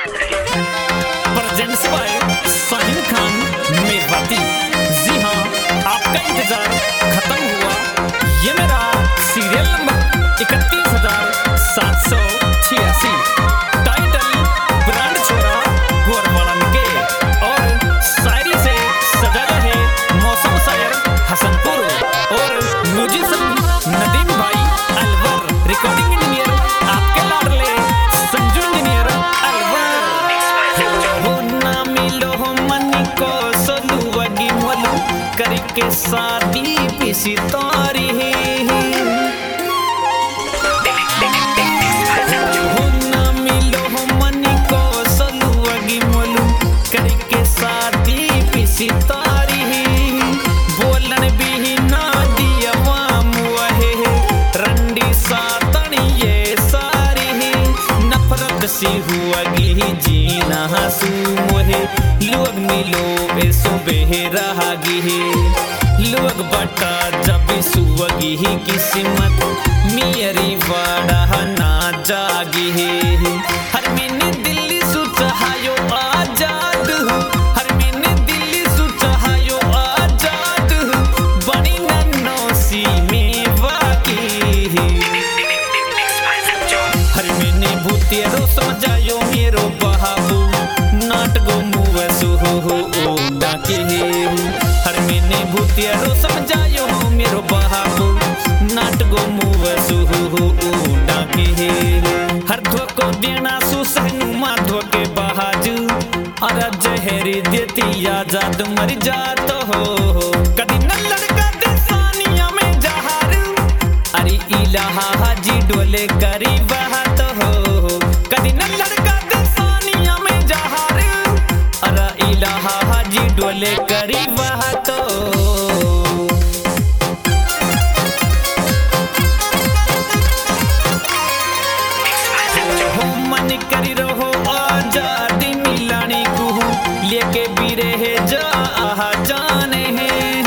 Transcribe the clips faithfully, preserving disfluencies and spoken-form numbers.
Presents by Shahid Khan Mewati. जी हाँ, आपका इंतजार खत्म हुआ। ये मेरा सीरियल नंबर इकतीस हजार सात सौ छियासी, टाइटल ब्रांड छोरा गोरवाड़न के, और शायरी से सजा है मौसम शायर हसनपुर, और म्यूजिशियन नदीम भाई अलवर, रिकॉर्डिंग इंजीनियर आपके लाडले संजू इंजीनियर अलवर। हो ना मिलो हो मनी को सोलू वगी मोलू करके शादी पिसी तारी सितारी बोलन भी ना दिया मुहे रंडी सातनी ये सारी नफरत सी हुआगी जीना हसू मोहे लोग मिलो ऐसो बेहरागी लोग बटा जब सुवगी किस्मत मेरी वाड़ा ना जागी हर मैंने दिल्ली सुचायो आजाद हर तेरो समझायो मेरो बहाबू नाटको मुवे सुहो हो ओ डाके हर मैंने भूतियारो समझायो मेरो बहाबू नाटको मुवे सुहो हो ओ डाके हर धोको देना सुसहनु मा धोके बहाजू अरे जहरी देती आजाद मर जात हो कदी न लड़का दे सानिया में जहार अरे इलाहा हाजी डोले करी बहात हो कदी न लड़का दे सानिया में जहार अरे इलाहा हाजी डोले करी बहात हो मन करी रहो आजादी मिलानी को लेके भी रहे जा आहा जाने हैं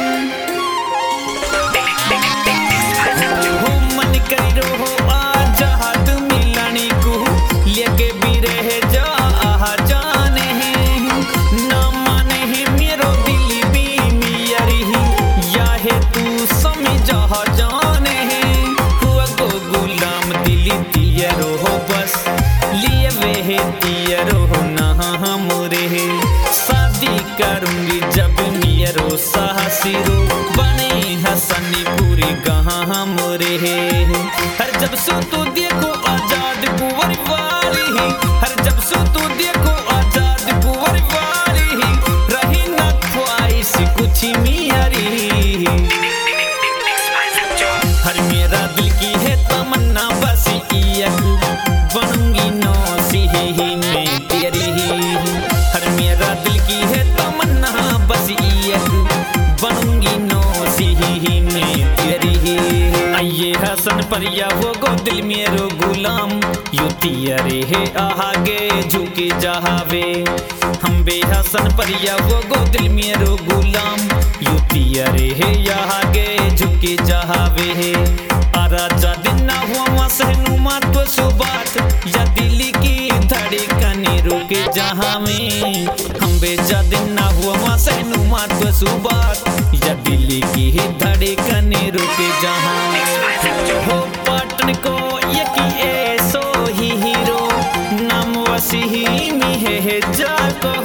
हो मन करी रहो आजाद मिलानी को लेके भी रहे जा आहा जाने हैं ना माने है मेरो दिल भी मियारी या है तू समझा जाने हैं हुआ को गुलाम दिली तियरो हो बस लिए वे तियरो हो ना मोरे शादी करूंगी जब नियरो साहसिरो बने हसनी पूरी गहा मोरे हर जब सो तू देखो आजाद कुंवर वाली हर जब सो तू देखो आजाद कुंवर वाली रही न ख्वाहिश कुछ मियारी हर मेरा दिल की है तमन्ना बस एक बनूंगी नौसी में तेरी हर मेरा दिल की है तमन्ना बस एक बनूंगी नौसी में तेरी आइए हसन परिया वो गो दिल मेरो गुलाम यू तियरे है आगे झुके जहावे हम बेहसन परिया वो गो दिल मेरो गुलाम यू तियरे है आगे झुके जहावे आरा जा दिन ना हुआ सहनु मात सुबात या दिल्ली की धड़कन रुके जहां में हम बेजा दिन ना हुआ सहनु मात सुबात या दिल्ली की धड़कन रुके जहां हो पाटन को ये की ऐसो ही हीरो नाम वसी में है जा को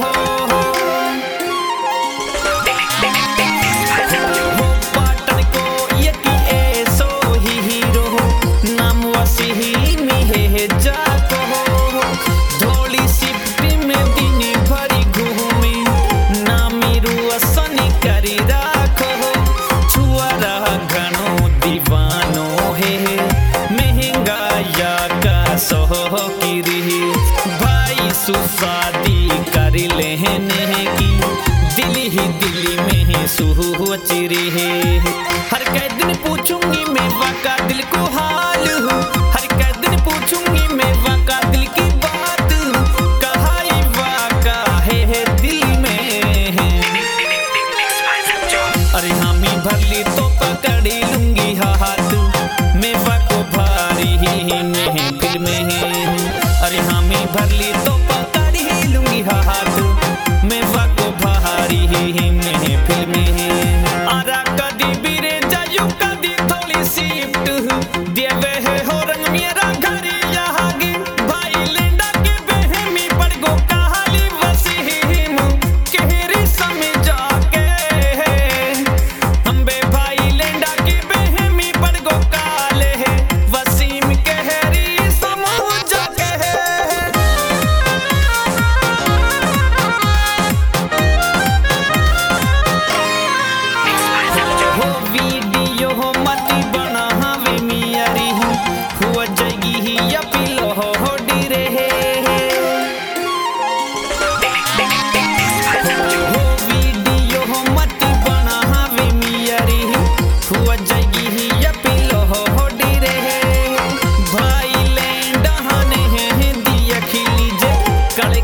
शादी कर लेने की दिल ही दिल में है सोच रहे हर कै दिन पूछूंगी मैं वाका दिल को हाल हूँ हर कै दिन पूछूंगी मैं वाका दिल की बात कहा वाका है, है दिल में है अरे हामी भरली तो पकड़ी लूंगी हाथ मैं वाको भारी ही में फिल्म है अरे हामी भरली तो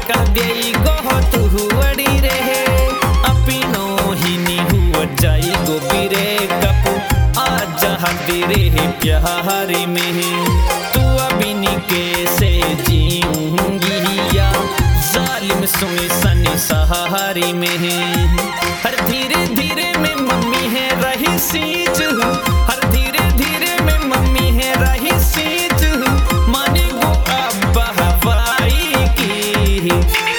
कह देई गो तू हुअड़ी रहे अपिनो ही नी हुआ जाई गो बिरे कपू आज हदी रहे प्यारे में तू अभी नी कैसे जीऊंगी या जालिम सुनी सनी सहारे में हर धीरे धीरे में मम्मी है रही सीज हर धीरे धीरे में मम्मी है रही सीज माने वो अब हवाई की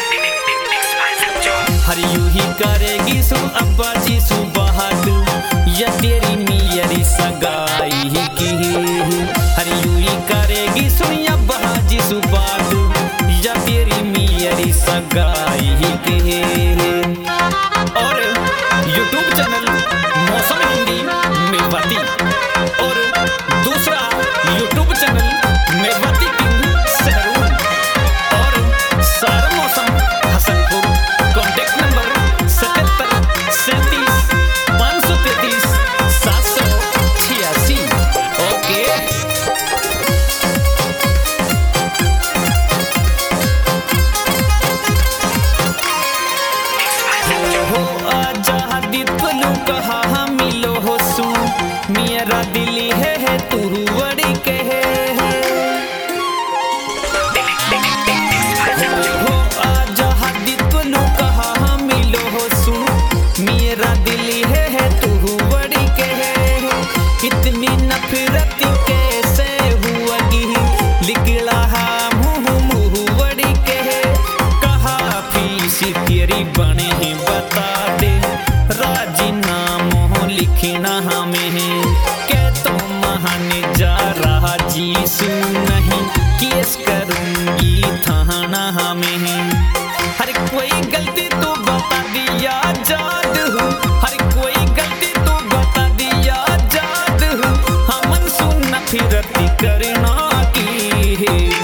हर यूं ही करेगी सु अब्बा जी सु बात या तेरी मियरी सगाई की हर यूं ही करेगी सु अब्बा जी सु बात या तेरी मियरी सगाई की। और यूट्यूब चैनल मौसम हिंदी मेवाती और दूसरा यूट्यूब चैनल मेवाती किंग सहरून और सारा मौसम हसनपुर कॉन्टेक्ट नंबर सतहत्तर सैंतीस पाँच सौ तैतीस सात सौ छियासी। ओके हो आजा हदीत पलू कहा मिलो हो सू मेरा दिली है, है तू बड़ी कहे हो आजा हदीत पलू कहा मिलो हो सू मेरा दिली है, है तू बड़ी कहे इतनी नफरत कैसे हुआगी लिखला मुँह मुँह बड़ी कहे कहा फीस तेरी बने हैं बता दे राजीनामा लिखना हमें क्या तो महाने जा रहा जीसू नहीं केस करूंगी थाना हमें हर कोई गलती तो बता दिया जाद हूँ हर कोई गलती तो बता दिया जाद हूँ हमन सुन फिरती करना की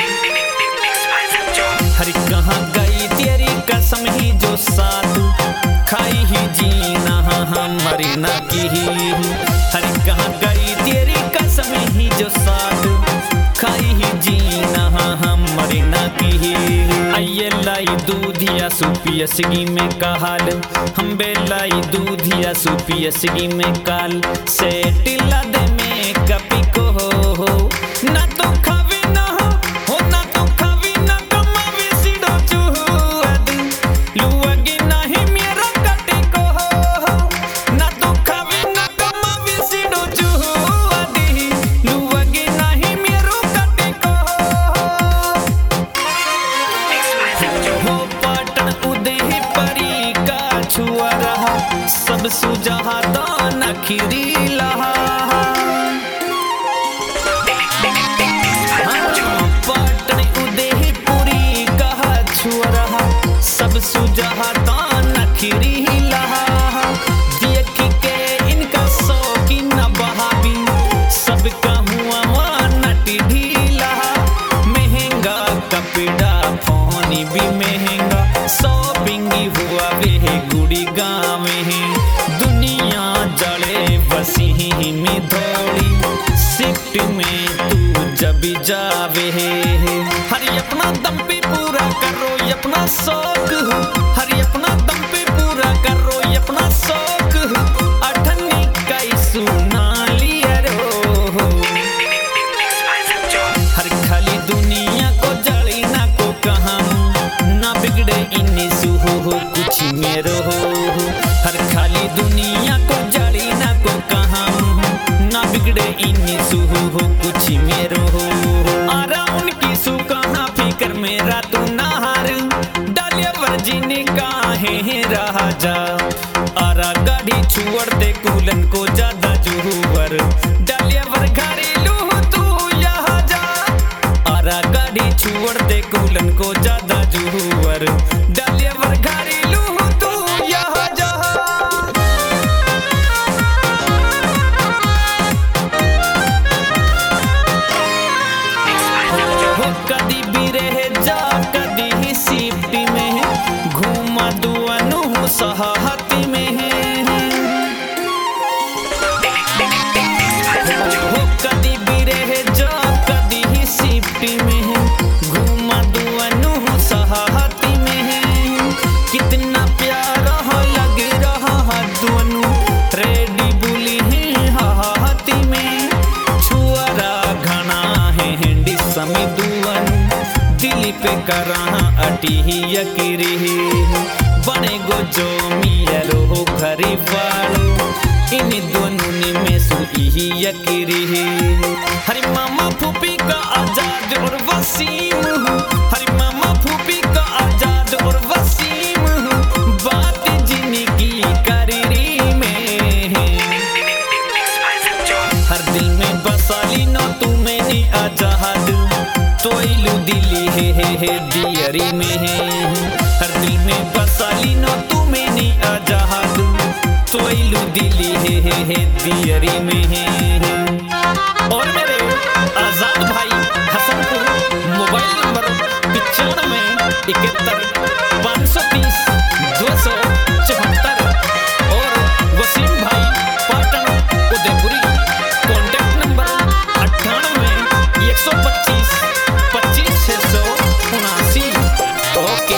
हर कहाँ गई तेरी कसम ही जो साथ खाई ही जीना हम मरना की हर कहाँ गई तेरी कसम ही जो साथ खाई ही जीना हम मरना की आइए लाई दूधिया सुपियसगी में काल हम बेलाई दूधिया सुपियसगी में काल से टिल्ला दे में कपी को हो, हो ना तो खावी ना हो, हो ना तो खावी ना कमावी सिडो चूहद लुआगी नहीं मेरा कटे को हो, हो ना तो खावी ना कमावी सिडो चूहद लुआगी नहीं मेरा कटे को हो पाटन उदय परी का छुआ रहा सब सुजहा दान खिरी लहा पाटन उदयपुरी कहा छुआ रहा सब सुजहा दान खिरी लहा देख के इनका शौकीन बहाबी सबका हुआ नटी ढीला महंगा कपड़ा फोन भी महंगा शॉपिंग हुआ वे गुड़ी गाँव में दुनिया जड़े बसी में दौड़ी शिफ्ट में तू जब जावे हर अपना दम पे पूरा करो अपना शौक हर अपना दम पे पूरा करो अपना शौक अठन्नी कई सुना लिया रो हर खाली दुनिया को जड़ी ना को कहा ना बिगड़े इन्नी सुहो हो कुछ मेरो हो हर खाली दुनिया को जड़ी ना को कहा ना बिगड़े इन्नी सुहो हो कुछ मेरो हो आरा उनकी सु कहा फिकर मेरा तू नहार डाले वर्जिनी काहे रहा जा आरा गाड़ी छुअर दे कुलन को ज्यादा जुहुवर डाले वर घरेलू तू यहाँ जा आरा गाड़ी छुअर दे कुलन को ज्यादा जुहुवर डाले वर घरेलू तू यहाँ जा हो कदी भी रह जा कदी ही सिफ्टी में घूमा दुआनु सहाहती में हो कदी भी रह जा कदी ही सिफ्टी में घूमा दुआनु सहाहती करा अटी यकरी बने गो जो मियरो घरी वालो इन दोनों में सुई यकरी हरी मामा फूफी का आजाद और वसीम हरी मामा फूफी का आजाद और वसीम बात जिंदगी करी में हर दिल में बसाली ना तुम्हें नहीं आजाद तो इलू दिली है है है दियरी में है हर दिल में बसाली ना तुम्हें नहीं आजाद तो इलू दिली है है है दियरी में है। और मेरे आजाद भाई हसनपुर मोबाइल नंबर पिचानवे इकहत्तर पाँच सौ तीस दो सौ चौहत्तर और वसीम भाई पाटन उदयपुरी कॉन्टैक्ट नंबर अट्ठानवे एक सौ पच्चीस पच्चीस छः सौ उनासी। ओके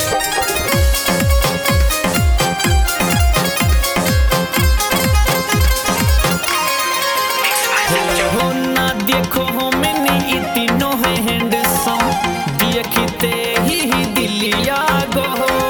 हो ना देखो हो मैंने इतनो है हैंडसम देखते ही दिलिया गो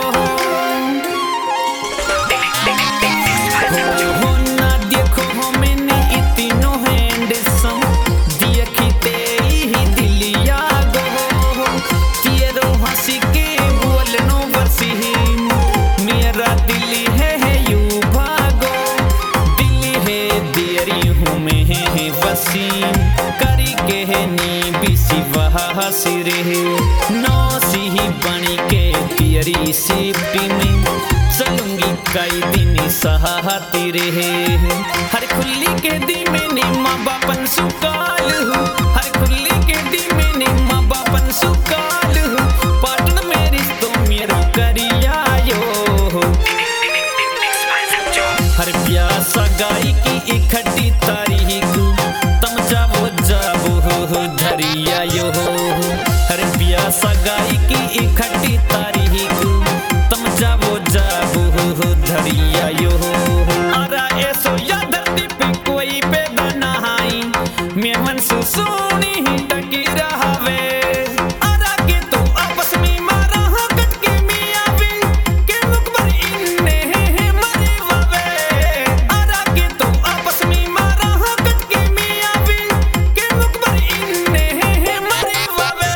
हो ना देखो हो मैंने इतनो हैंडसम देखते ही दिलिया गो तेरो हंसी के बोलनो बसी मेरा दिल है है यू भागो दिल है देरी हूँ मैं है वसीम करी के है नी बिसी वह हसीरे नौ सी बनी के तेरी सिप्टी में चलूंगी कई दिन सहाती रहे हर खुली के दी में नी माँ बापन सुकाल हर खुली के दी में नी माँ बापन सुकाल पाटन में रिश्तों मेरो करिया यो हर प्यासा गाय की इकट्ठी तारीख तम जावो जावो धरिया यो हर प्यासा गाय की इकट्ठी तारीख तम जावो जावो धरिया यो अरा ऐसो या धरती पे कोई पैदा नहाई मैं मन से सोनी ही टकी रहावे अरा के तो आपस में मारा हाँ कट के मिया वे के मुकबर इन्ने है मरे वावे अरा के तो आपस में मारा हाँ कट के मिया वे के मुकबर इन्ने है मरे वावे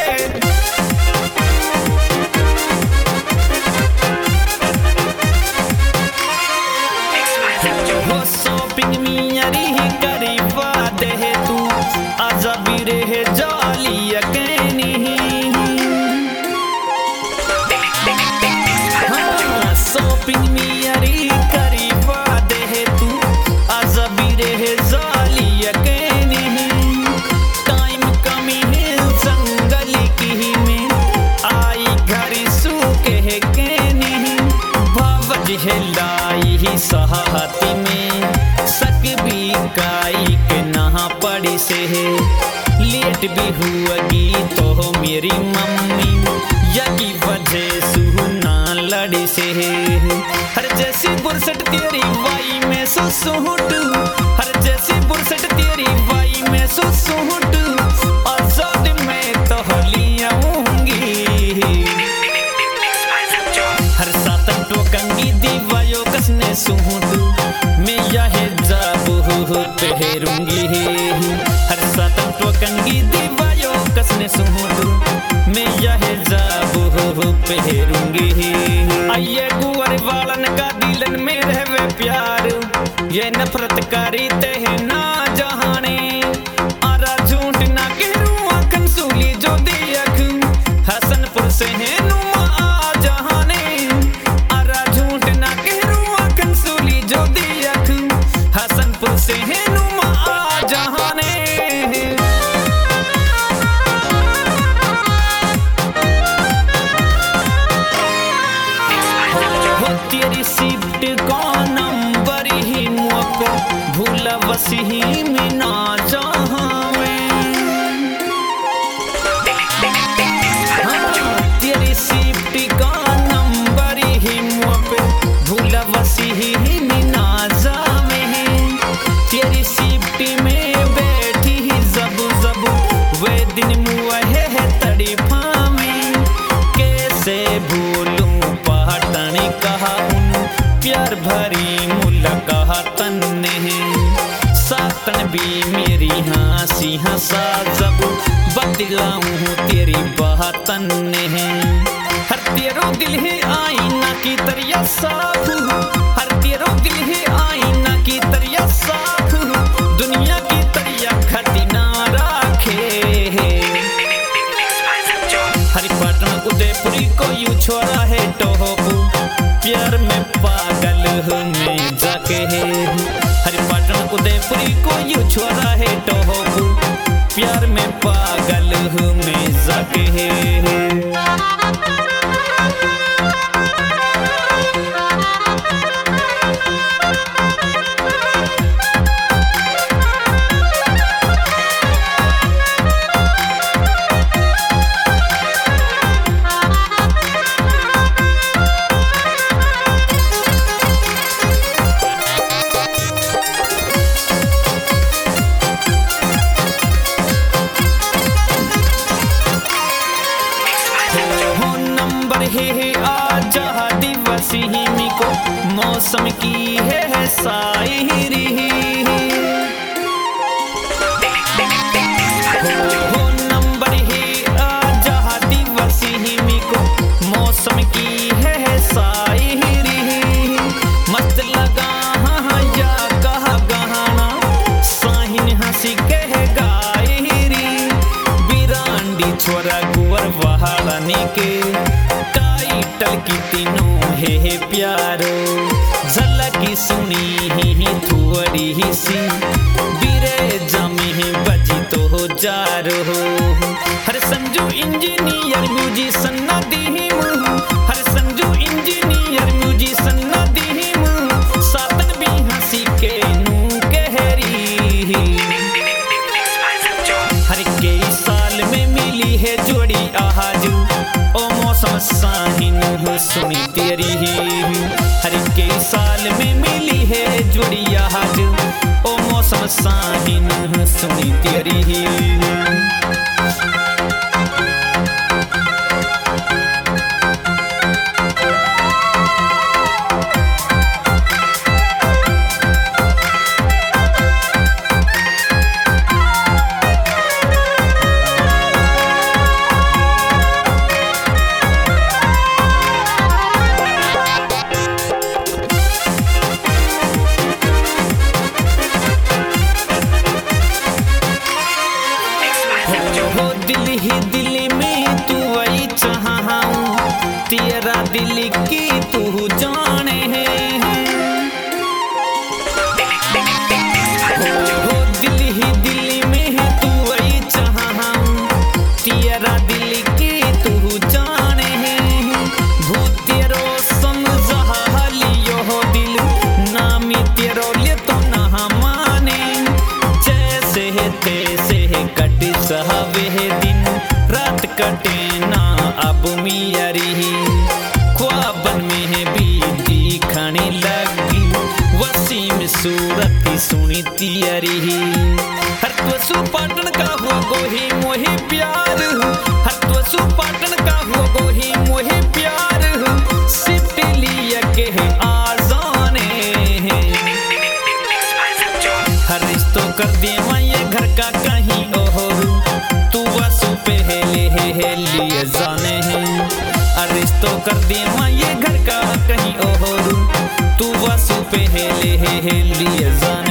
हो शॉपिंग मियारी ही करी वादे है तू आजा भी रहे जाली यकीनी हाँ शॉपिंग मियारी करी वादे है तू आजा भी रहे जाली यकीनी टाइम कमी है जंगल की में आई घरी सूखे है केनी भावज है लाई ही सहाती में सक भी काई के नहा पड़ी से है लेट भी हुआगी तो मेरी मम्मी यही वजह सुना लड़ी से है हर जैसी बुरसट तेरी वाई में सो सुहुट हर जैसी बुरसट तेरी वाई में सो सुहुट आजाद में तो लिया हर सातन टोकंगी दीवायो कसने सुहुटू मैं यह जाबू पहरूंगी हर सातन टोकंगी दीवायो कसने सुहुटू मैं यह जाबू पहरूंगी आइए गुवर वालन का दिलन में रहवे प्यार ये नफरत करी ते ना जहाने आरा झूठ ना कहूँ आखन सूली जो दियख हसनपुर से है नुमा आ जहाने आरा झूठ ना कहूँ आखन सूली जो दियख हसनपुर से है नुमा आ जहाने हो तेरी शिफ्ट का नंबर ही मुझको भूला वसी में ना जहाँ में हाँ तेरी शिफ्ट का नंबर ही मुझको भूला वसी में ना जहाँ में तेरी शिफ्ट में बैठी ही जब जब वे दिन मुँह है तड़ीफा में भरी मुलाकातन ने सातन भी मेरी हंसी हंसा जब बतलाऊं तेरी बातन ने हर तेरो दिल है आईना की तरह साफ हर तेरो दिल है आईना की तरह साफ दुनिया की तरह खटी ना रखे हरिपाटन उदयपुरी को यू छोड़ा है टोहबू प्यार में पागल हूँ मैं जाके हरिपाटन उदयपुरी को यू छोड़ा है टोहबू प्यार में पागल हूँ मैं जाके हे आजा दिवस ही को मौसम की है शायरी हो नंबर है आजा दिवस ही को मौसम की है शायरी मस्त लगा हाँ या कहा गहाना साहिन हंसी कह गायरी बिरांडी छोरा गुवर वहाड़ानी के टाइटल की तीनों है प्यारो झलकी सुनी ही थोड़ी ही सी बिरे जमी है बजी तो हो जारो हर संजू इंजीनियर म्यूजिशन ना दीम हर संजू इंजीनियर म्यूजिशन ना दीम सातन भी हंसी के नू कहरी हर के साल में मिली है जोड़ी आहाजू ओ मौसम साहिन हो सुनी तेरी हर के साल में मिली है जुड़िया आज ओ मौसम साहिन हो सुनी तेरी दिल ही दिल में तू वही चाहा तेरा दिल की तू जाने है हो दिल ही दिल में तू वही चाहा तेरा दिल की तू जाने है भूत तेरो समझा लियो हो दिल नामी तेरो ले तो ना माने जैसे है तैसे है कट सहावे दिन रात कटे ना अब मियारी ख्वाबन में है बीती खाने लगी वसीम सूरत की सुनी तियारी हर तो सुपाटन का हुआ गोही मोहे प्यार हर तो सुपाटन का हुआ गोही मोहे प्यार सिट लिया के है आजाने हर रिश्तों कर दे मैं घर का कहीं ओहरू तू वसु पहले है लिए जाने हैं अरिस्तो कर दे माँ ये घर का कहीं ओहरू तू वसु पहले है लिए जाने